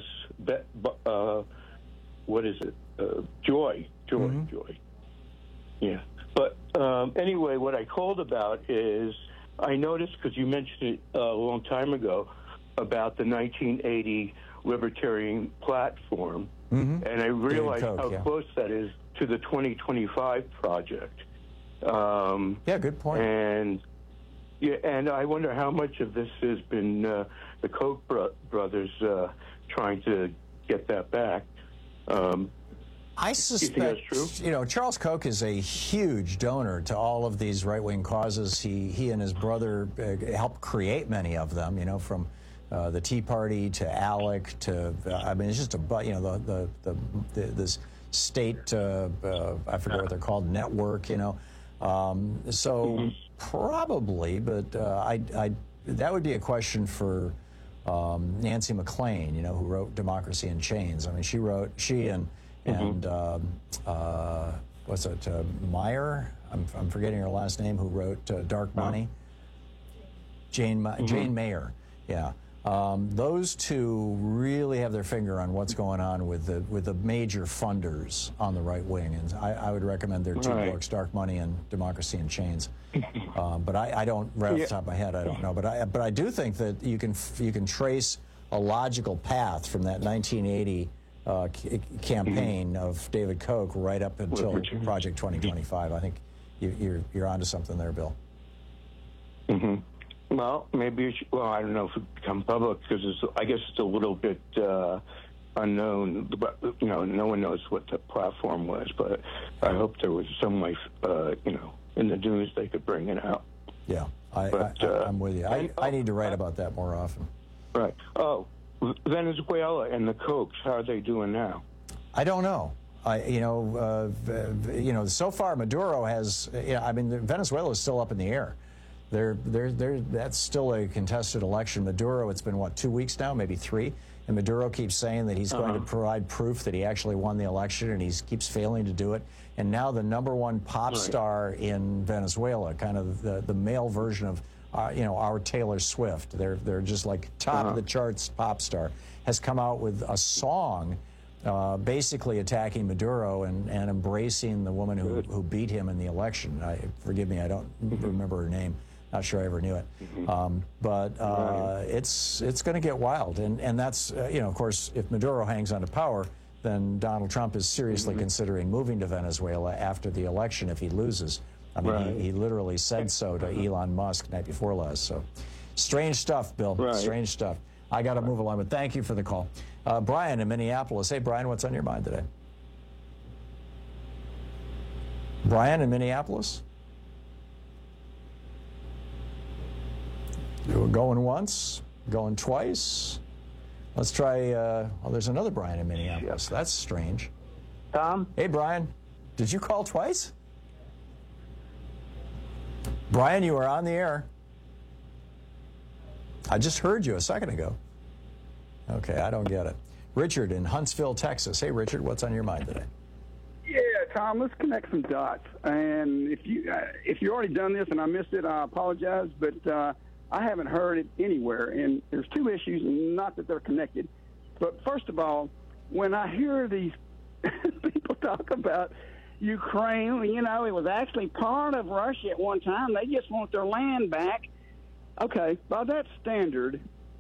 what is it? Joy. Joy. Yeah. But anyway, what I called about is I noticed, because you mentioned it a long time ago, about the 1980 Libertarian platform, and I realized how close that is to the 2025 project. Yeah, good point. And I wonder how much of this has been the Koch brothers trying to get that back. I suspect, Charles Koch is a huge donor to all of these right-wing causes. He and his brother helped create many of them, from the Tea Party to ALEC to, it's just this state, I forget what they're called, network, So probably, but that would be a question for Nancy McLean, who wrote Democracy in Chains. She and what's it, Meyer? I'm forgetting her last name, who wrote Dark Money. Jane Mayer, yeah. Those two really have their finger on what's going on with the major funders on the right wing, and I would recommend their 2 books, Dark Money and Democracy in Chains. But I don't, right off the top of my head, I don't know. But I do think that you can trace a logical path from that 1980 campaign of David Koch right up until Project 2025. I think you're onto something there, Bill. Well, maybe I don't know if it become public because I guess it's a little bit unknown. But no one knows what the platform was. But I hope there was some way, in the news they could bring it out. Yeah, I'm with you. I need to write about that more often. Right. Oh, Venezuela and the Kochs, how are they doing now? I don't know. So far Maduro has. Venezuela is still up in the air. That's still a contested election. Maduro, it's been, 2 weeks now, maybe 3? And Maduro keeps saying that he's going to provide proof that he actually won the election, and he keeps failing to do it. And now the #1 pop star in Venezuela, kind of the male version of, our Taylor Swift. They're just like top of the charts pop star, has come out with a song basically attacking Maduro and embracing the woman who beat him in the election. Forgive me, I don't remember her name. Not sure I ever knew it. It's going to get wild. And that's, of course, if Maduro hangs on to power, then Donald Trump is seriously considering moving to Venezuela after the election if he loses. I mean, he literally said so to Elon Musk night before last. So strange stuff, Bill. Right. Strange stuff. I got to move along, but thank you for the call. Brian in Minneapolis. Hey, Brian, what's on your mind today? Brian in Minneapolis? You're going once, going twice. Let's try, there's another Brian in Minneapolis. That's strange. Tom? Hey, Brian. Did you call twice? Brian, you are on the air. I just heard you a second ago. Okay, I don't get it. Richard in Huntsville, Texas. Hey, Richard, what's on your mind today? Yeah, Tom, let's connect some dots. And if you already done this and I missed it, I apologize, but I haven't heard it anywhere. And there's 2 issues, not that they're connected. But first of all, when I hear these people talk about Ukraine, it was actually part of Russia at one time. They just want their land back. Okay, by that standard,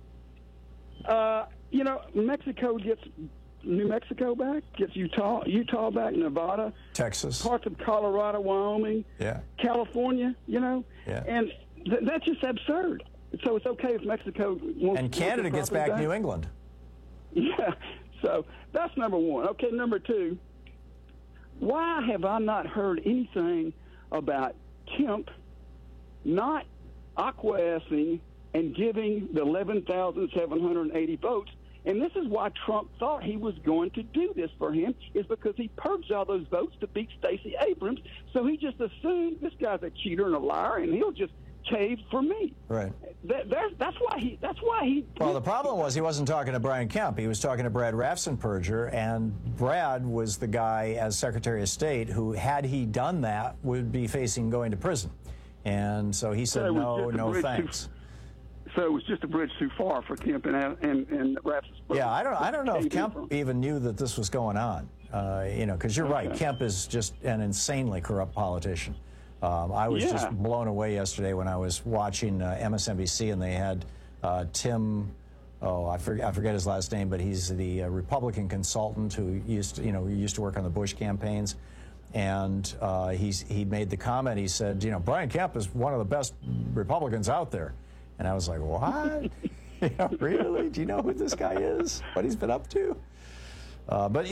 Mexico gets New Mexico back, gets Utah back, Nevada, Texas, parts of Colorado, Wyoming, California, and that's just absurd. So it's okay if Mexico wants. And Canada gets back New England. Yeah, so that's number 1. Okay, number 2, why have I not heard anything about Kemp not acquiescing and giving the 11,780 votes? And this is why Trump thought he was going to do this for him, is because he purged all those votes to beat Stacey Abrams. So he just assumed this guy's a cheater and a liar, and he'll just cave for me. Right. That's why he. Well, the problem was he wasn't talking to Brian Kemp. He was talking to Brad Raffensperger, and Brad was the guy as Secretary of State who, had he done that, would be facing going to prison. And so he said, no thanks. So it was just a bridge too far for Kemp and Raffensperger. Yeah, I don't know if Kemp even knew that this was going on. Because you're right, Kemp is just an insanely corrupt politician. I was just blown away yesterday when I was watching MSNBC, and they had Tim. I forget his last name, but he's the Republican consultant who used to work on the Bush campaigns, and he made the comment. He said, Brian Kemp is one of the best Republicans out there, and I was like, what? Really? Do you know who this guy is? What he's been up to? But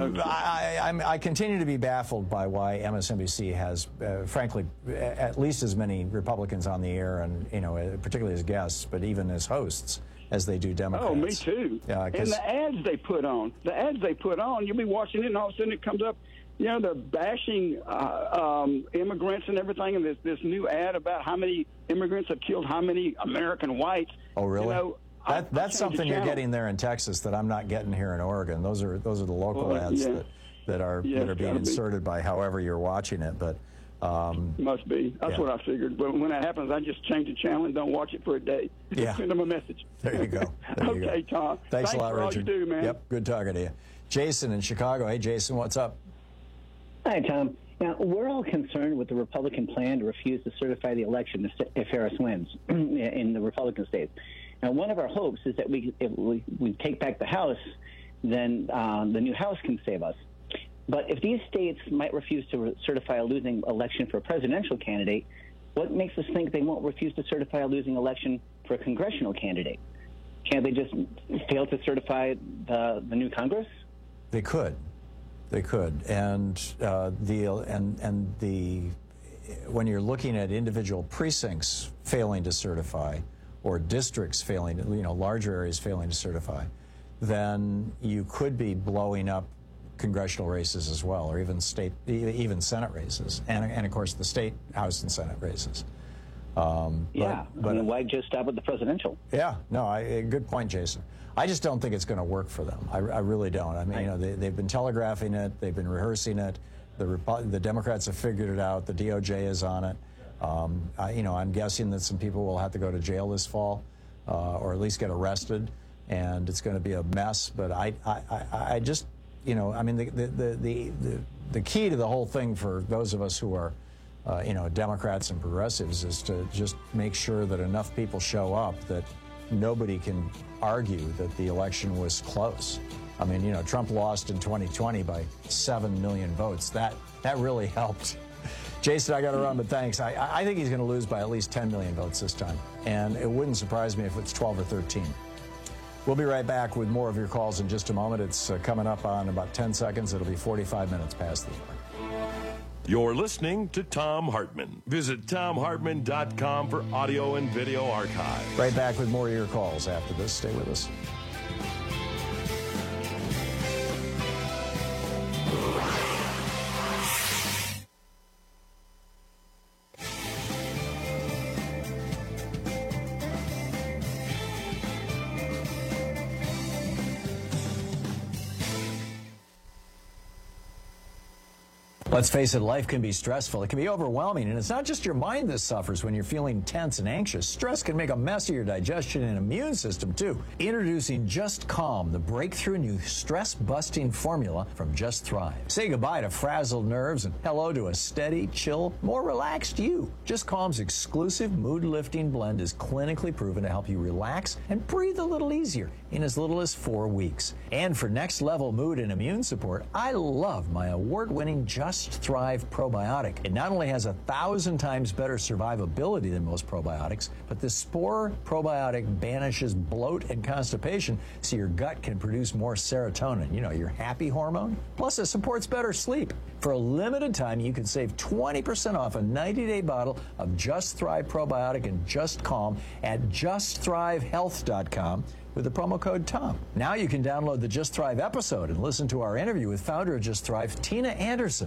I continue to be baffled by why MSNBC has, frankly, at least as many Republicans on the air, and particularly as guests, but even as hosts, as they do Democrats. Oh, me too. And the ads they put on, you'll be watching it, and all of a sudden it comes up. They're bashing immigrants and everything, and this new ad about how many immigrants have killed how many American whites. Oh, really? That's something you're getting there in Texas that I'm not getting here in Oregon. Those are the local ads that are being inserted by however you're watching it. But must be. That's what I figured. But when that happens, I just change the channel and don't watch it for a day. Yeah. Send them a message. There you go. Okay, Tom. Thanks a lot, for Richard. all you do, man. Yep. Good talking to you. Jason in Chicago. Hey, Jason, what's up? Hi, Tom. Now, we're all concerned with the Republican plan to refuse to certify the election if Harris wins in the Republican states. Now, one of our hopes is that if we take back the House, then the new House can save us. But if these states might refuse to certify a losing election for a presidential candidate, what makes us think they won't refuse to certify a losing election for a congressional candidate? Can't they just fail to certify the new Congress? They could. They could. And when you're looking at individual precincts failing to certify, or districts failing, larger areas failing to certify, then you could be blowing up congressional races as well, or even Senate races, and of course the state House and Senate races. But why just stop with the presidential? Yeah, no, good point, Jason. I just don't think it's going to work for them. I really don't. I mean, they've been telegraphing it, they've been rehearsing it. The Democrats have figured it out. The DOJ is on it. I'm guessing that some people will have to go to jail this fall, or at least get arrested, and it's going to be a mess. But I just, the key to the whole thing for those of us who are, Democrats and progressives is to just make sure that enough people show up that nobody can argue that the election was close. I mean, Trump lost in 2020 by 7 million votes. That really helped. Jason, I got to run, but thanks. I think he's going to lose by at least 10 million votes this time, and it wouldn't surprise me if it's 12 or 13. We'll be right back with more of your calls in just a moment. It's coming up on about 10 seconds. It'll be 45 minutes past the hour. You're listening to Thom Hartmann. Visit ThomHartmann.com for audio and video archive. Right back with more of your calls after this. Stay with us. Let's face it, life can be stressful. It can be overwhelming, and it's not just your mind that suffers when you're feeling tense and anxious. Stress can make a mess of your digestion and immune system, too. Introducing Just Calm, the breakthrough new stress-busting formula from Just Thrive. Say goodbye to frazzled nerves and hello to a steady, chill, more relaxed you. Just Calm's exclusive mood-lifting blend is clinically proven to help you relax and breathe a little easier in as little as 4 weeks. And for next-level mood and immune support, I love my award-winning Just Thrive probiotic. It not only has 1,000 times better survivability than most probiotics, but the Spore probiotic banishes bloat and constipation so your gut can produce more serotonin, your happy hormone. Plus, it supports better sleep. For a limited time, you can save 20% off a 90-day bottle of Just Thrive probiotic and Just Calm at justthrivehealth.com with the promo code TOM. Now you can download the Just Thrive episode and listen to our interview with founder of Just Thrive, Tina Anderson.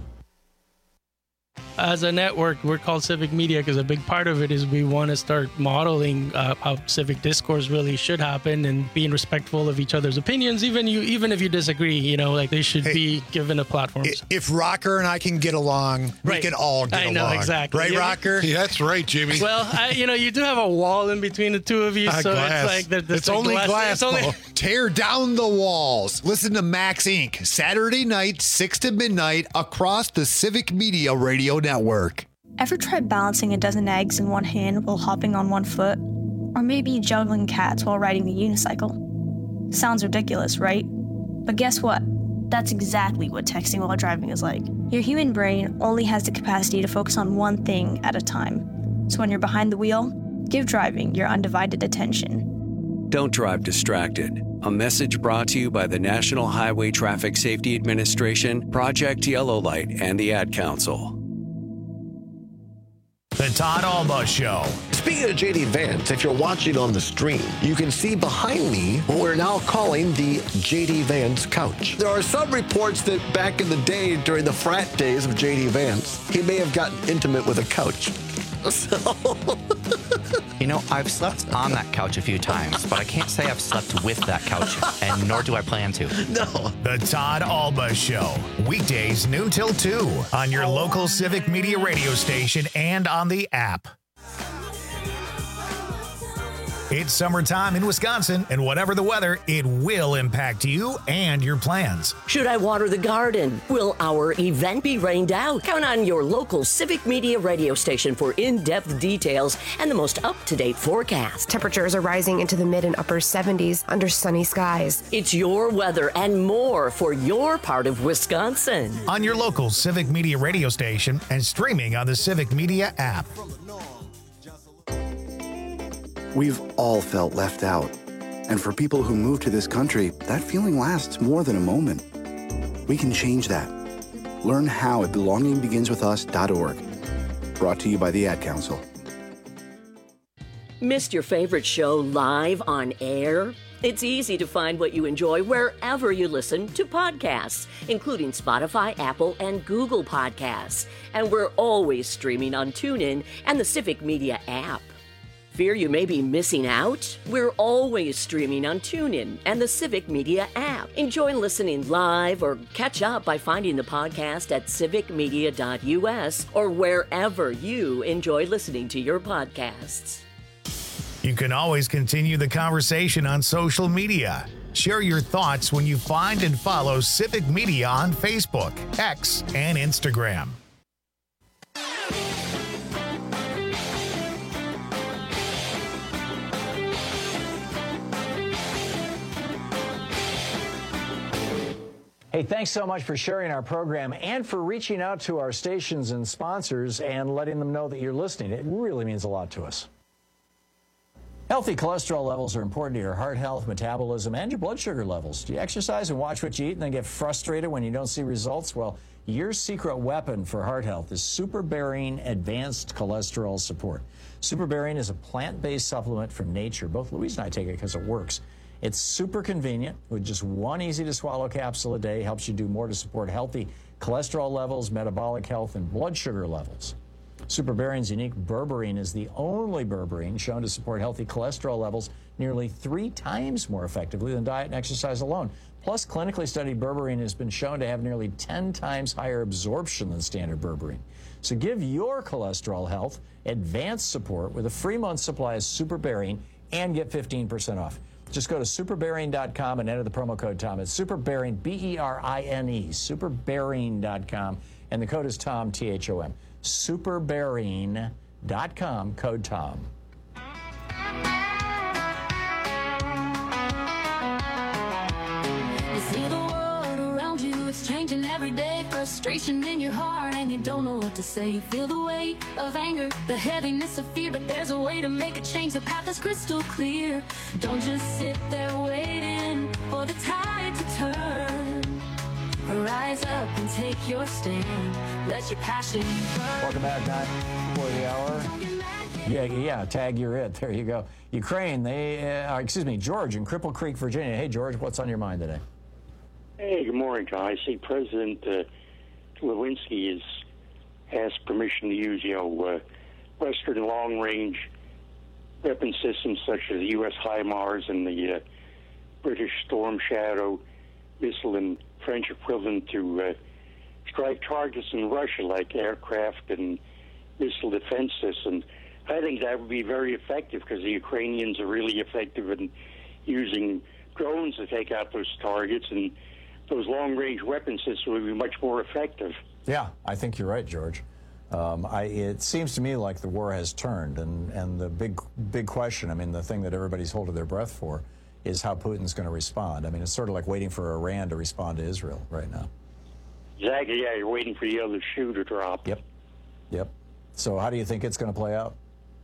As a network, we're called Civic Media because a big part of it is we want to start modeling how civic discourse really should happen and being respectful of each other's opinions, even if you disagree. They should be given a platform. If Rocker and I can get along, we can all get along. I know, exactly. Right, Rocker? Yeah, that's right, Jimmy. Well, you do have a wall in between the two of you, so glass. It's like it's only glass. Tear down the walls. Listen to Max Inc. Saturday night, 6 to midnight, across the Civic Media Radio Network. Ever tried balancing a dozen eggs in one hand while hopping on one foot? Or maybe juggling cats while riding a unicycle? Sounds ridiculous, right? But guess what? That's exactly what texting while driving is like. Your human brain only has the capacity to focus on one thing at a time. So when you're behind the wheel, give driving your undivided attention. Don't drive distracted. A message brought to you by the National Highway Traffic Safety Administration, Project Yellow Light, and the Ad Council. The Todd Alba Show. Speaking of JD Vance, if you're watching on the stream, you can see behind me what we're now calling the JD Vance couch. There are some reports that back in the day, during the frat days of JD Vance, he may have gotten intimate with a couch. So... I've slept on that couch a few times, but I can't say I've slept with that couch, and nor do I plan to. No. The Todd Alba Show. Weekdays noon till 2 on your local Civic Media radio station and on the app. It's summertime in Wisconsin, and whatever the weather, it will impact you and your plans. Should I water the garden? Will our event be rained out? Count on your local Civic Media radio station for in-depth details and the most up-to-date forecast. Temperatures are rising into the mid and upper 70s under sunny skies. It's your weather and more for your part of Wisconsin. On your local Civic Media radio station and streaming on the Civic Media app. We've all felt left out. And for people who move to this country, that feeling lasts more than a moment. We can change that. Learn how at belongingbeginswithus.org. Brought to you by the Ad Council. Missed your favorite show live on air? It's easy to find what you enjoy wherever you listen to podcasts, including Spotify, Apple, and Google Podcasts. And we're always streaming on TuneIn and the Civic Media app. Fear you may be missing out? We're always streaming on TuneIn and the Civic Media app. Enjoy listening live or catch up by finding the podcast at civicmedia.us or wherever you enjoy listening to your podcasts. You can always continue the conversation on social media. Share your thoughts when you find and follow Civic Media on Facebook, X, and Instagram. Hey, thanks so much for sharing our program and for reaching out to our stations and sponsors and letting them know that you're listening. It really means a lot to us. Healthy cholesterol levels are important to your heart health, metabolism, and your blood sugar levels. Do you exercise and watch what you eat and then get frustrated when you don't see results? Well, your secret weapon for heart health is SuperBaring Advanced Cholesterol Support. SuperBaring is a plant-based supplement from nature. Both Louise and I take it because it works. It's super convenient with just one easy-to-swallow capsule a day. Helps you do more to support healthy cholesterol levels, metabolic health, and blood sugar levels. SuperBaring's unique berberine is the only berberine shown to support healthy cholesterol levels nearly 3 times more effectively than diet and exercise alone. Plus, clinically studied berberine has been shown to have nearly 10 times higher absorption than standard berberine. So give your cholesterol health advanced support with a free month supply of SuperBaring and get 15% off. Just go to superbearing.com and enter the promo code TOM. It's SuperBaring, B-E-R-I-N-E, superbearing.com, and the code is TOM, T-H-O-M. Superbearing.com, code TOM. You see the world around you, it's changing every day. Frustration in your heart and you don't know what to say. You feel the weight of anger, the heaviness of fear, but there's a way to make a change. The path is crystal clear. Don't just sit there waiting for the tide to turn. Rise up and take your stand. Let your passion burn. Welcome back, 9 before the hour. Yeah, tag you're it. There you go. Ukraine, George in Cripple Creek, Virginia. Hey, George, what's on your mind today? Hey, good morning, Tom. I see President Lewinsky has asked permission to use, Western long-range weapon systems such as the U.S. HIMARS and the British Storm Shadow missile and French equivalent to strike targets in Russia like aircraft and missile defense systems. I think that would be very effective because the Ukrainians are really effective in using drones to take out those targets, and those long-range weapon systems would be much more effective. Yeah, I think you're right, George. It seems to me like the war has turned, and the big question, the thing that everybody's holding their breath for, is how Putin's going to respond. It's sort of like waiting for Iran to respond to Israel right now. Exactly, yeah, you're waiting for the other shoe to drop. Yep. So how do you think it's going to play out?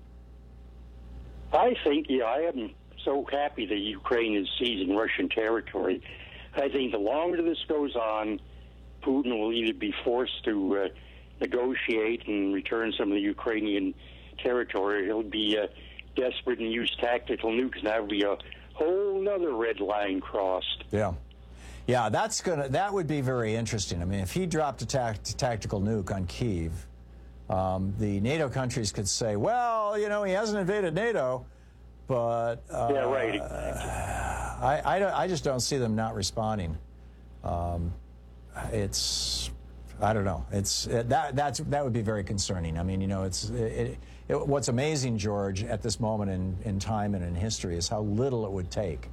I think, I am so happy that Ukraine is seizing Russian territory. I think the longer this goes on, Putin will either be forced to negotiate and return some of the Ukrainian territory. He'll be desperate and use tactical nukes, and that would be a whole other red line crossed. Yeah, that would be very interesting. If he dropped a tactical nuke on Kyiv, the NATO countries could say, well, he hasn't invaded NATO, but yeah, right. Exactly. I just don't see them not responding. I don't know. That would be very concerning. What's amazing, George, at this moment in time and in history is how little it would take.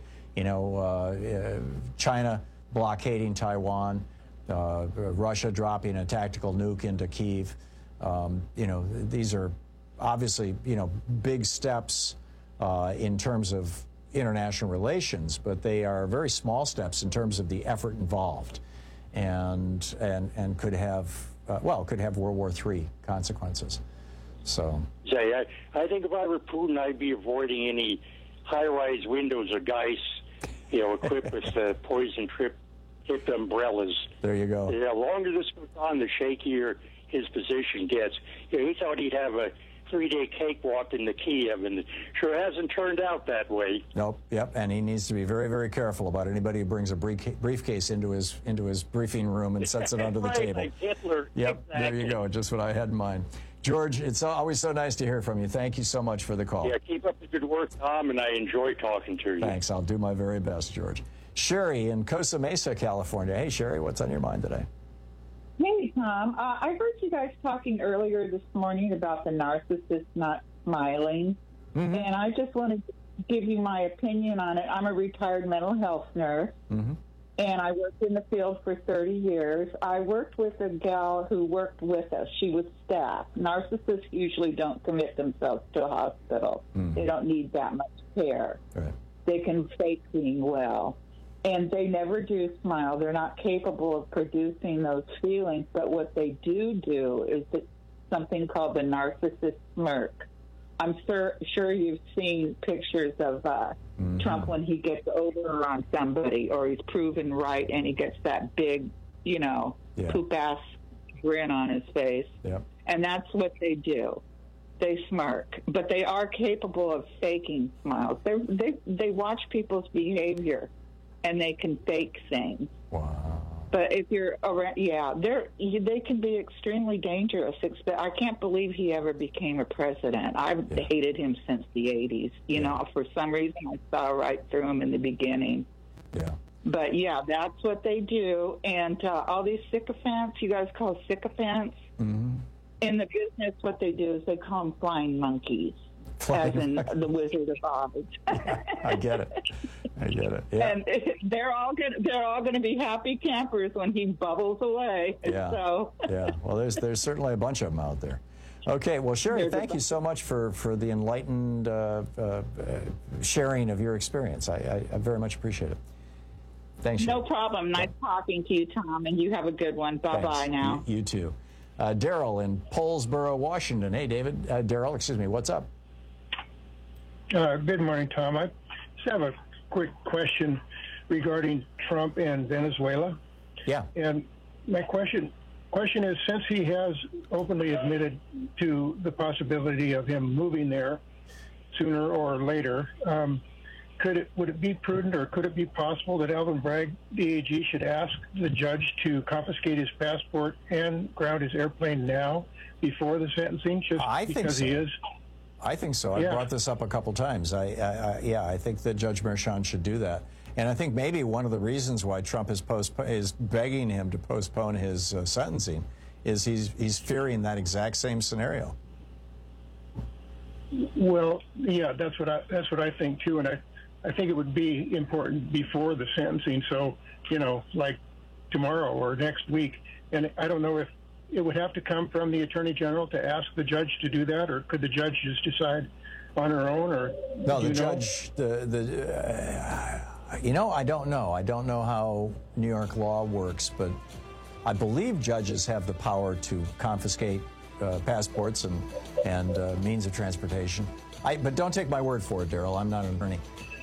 China blockading Taiwan, Russia dropping a tactical nuke into Kyiv. These are obviously, big steps in terms of international relations, but they are very small steps in terms of the effort involved, and could have World War III consequences. So, I think if I were Putin, I'd be avoiding any high-rise windows or guys, equipped with poison-tipped umbrellas. There you go. The longer this goes on, the shakier his position gets. He thought he'd have a 3-day cakewalk in the Kiev, and it sure hasn't turned out that way. Nope. Yep. And he needs to be very, very careful about anybody who brings a briefcase into his briefing room and sets it under the table. Like Hitler. Yep. Exactly. There you go. Just what I had in mind. George, it's always so nice to hear from you. Thank you so much for the call. Yeah, keep up the good work, Tom, and I enjoy talking to you. Thanks. I'll do my very best, George. Sherry in Costa Mesa, California. Hey, Sherry, what's on your mind today? Hey, Tom. I heard you guys talking earlier this morning about the narcissist not smiling, and I just wanted to give you my opinion on it. I'm a retired mental health nurse, and I worked in the field for 30 years. I worked with a gal who worked with us. She was staff. Narcissists usually don't commit themselves to a hospital. They don't need that much care. Right. They can fake being well. And they never do smile. They're not capable of producing those feelings. But what they do is something called the narcissist smirk. I'm sure you've seen pictures of Trump when he gets over on somebody or he's proven right and he gets that big, poop-ass grin on his face. Yep. And that's what they do. They smirk. But they are capable of faking smiles. They watch people's behavior. And they can fake things. Wow. But if you're around, they can be extremely dangerous. I can't believe he ever became a president. I've hated him since the 80s. You know, for some reason I saw right through him in the beginning. Yeah. But yeah, that's what they do. And all these sycophants, you guys call sycophants. In the business, what they do is they call them flying monkeys. As in the Wizard of Oz. I get it. Yeah. And they're all going to be happy campers when he bubbles away. Yeah. So. Yeah. Well, there's certainly a bunch of them out there. Okay. Well, Sherry, thank you so much for the enlightened sharing of your experience. I very much appreciate it. Thanks. No problem. Nice talking to you, Tom, and you have a good one. Bye-bye now. You too. Daryl in Paulsboro, Washington. Hey, David. Daryl, excuse me. What's up? Good morning, Tom. I just have a quick question regarding Trump and Venezuela. Yeah. And my question is, since he has openly admitted to the possibility of him moving there sooner or later, would it be prudent or could it be possible that Alvin Bragg, the AG, should ask the judge to confiscate his passport and ground his airplane now before the sentencing, because he is? I think so. I brought this up a couple times. I think that Judge Merchan should do that. And I think maybe one of the reasons why Trump is begging him to postpone his sentencing is he's fearing that exact same scenario. Well, yeah, that's what I think too, and I think it would be important before the sentencing. So, like tomorrow or next week, and I don't know if it would have to come from the Attorney General to ask the judge to do that, or could the judge just decide on her own? Or no, the judge. I don't know. I don't know how New York law works, but I believe judges have the power to confiscate passports and means of transportation. But don't take my word for it, Daryl. I'm not an attorney.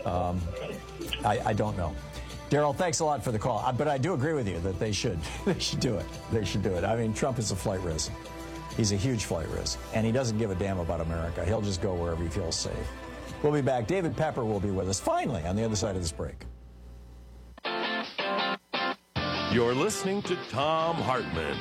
I don't know. Daryl, thanks a lot for the call. But I do agree with you that they should do it. They should do it. I mean, Trump is a flight risk. He's a huge flight risk. And he doesn't give a damn about America. He'll just go wherever he feels safe. We'll be back. David Pepper will be with us finally on the other side of this break. You're listening to Thom Hartmann.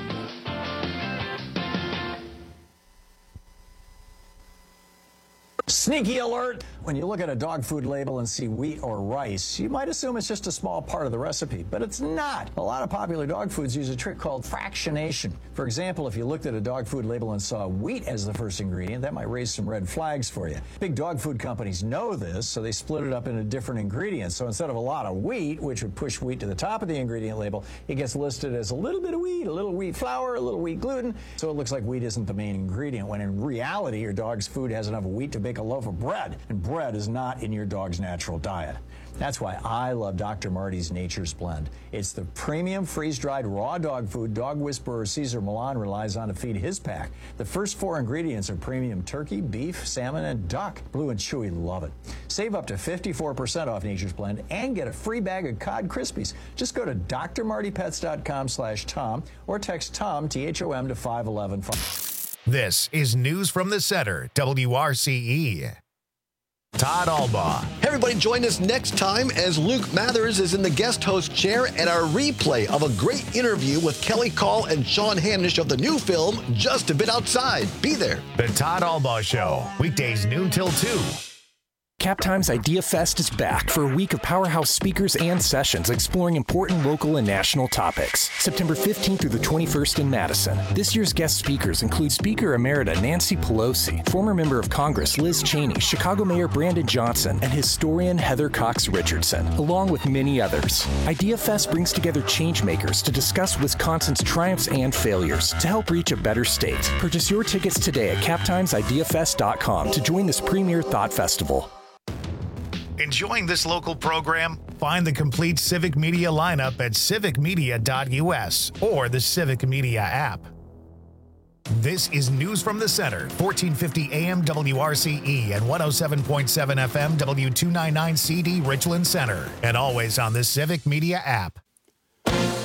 Sneaky alert! When you look at a dog food label and see wheat or rice, you might assume it's just a small part of the recipe, but it's not. A lot of popular dog foods use a trick called fractionation. For example, if you looked at a dog food label and saw wheat as the first ingredient, that might raise some red flags for you. Big dog food companies know this, so they split it up into different ingredients. So instead of a lot of wheat, which would push wheat to the top of the ingredient label, it gets listed as a little bit of wheat, a little wheat flour, a little wheat gluten, so it looks like wheat isn't the main ingredient, when in reality, your dog's food has enough wheat to bake a loaf of bread, and bread is not in your dog's natural diet. That's why I love Dr. Marty's Nature's Blend. It's the premium freeze-dried raw dog food dog whisperer Cesar Millan relies on to feed his pack. The first 4 ingredients are premium turkey, beef, salmon, and duck. Blue and Chewy love it. Save up to 54% off Nature's Blend and get a free bag of Cod Krispies. Just go to drmartypets.com/Tom or text Tom, T-H-O-M, to 511. This is News from the Center, WRCE. Todd Albaugh. Hey, everybody, join us next time as Luke Mathers is in the guest host chair at our replay of a great interview with Kelly Call and Sean Hanish of the new film, Just a Bit Outside. Be there. The Todd Albaugh Show, weekdays noon till 2. CapTime's Idea Fest is back for a week of powerhouse speakers and sessions exploring important local and national topics. September 15th through the 21st in Madison. This year's guest speakers include Speaker Emerita Nancy Pelosi, former member of Congress Liz Cheney, Chicago Mayor Brandon Johnson, and historian Heather Cox Richardson, along with many others. Idea Fest brings together changemakers to discuss Wisconsin's triumphs and failures to help reach a better state. Purchase your tickets today at captimesideafest.com to join this premier thought festival. Enjoying this local program? Find the complete Civic Media lineup at civicmedia.us or the Civic Media app. This is News from the Center, 1450 AM WRCE and 107.7 FM W299CD Richland Center, and always on the Civic Media app.